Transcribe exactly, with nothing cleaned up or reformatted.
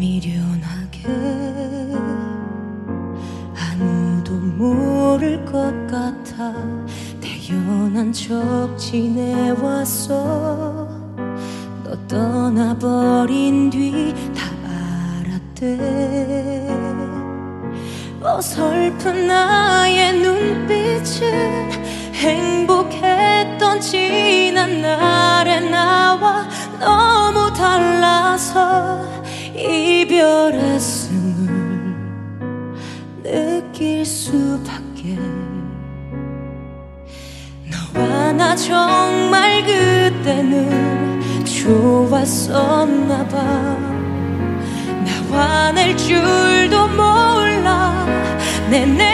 미련하게 아무도 모를 것 같아 태어난 척 지내왔어. 너 떠나버린 뒤 다 알았대. 어설픈 나의 눈빛은 행복했던 지난 날의 나와 너무 달라서 이별의 승을 느낄 수밖에. 너와 나 정말 그때는 좋았었나 봐. 나 화낼 줄도 몰라. 내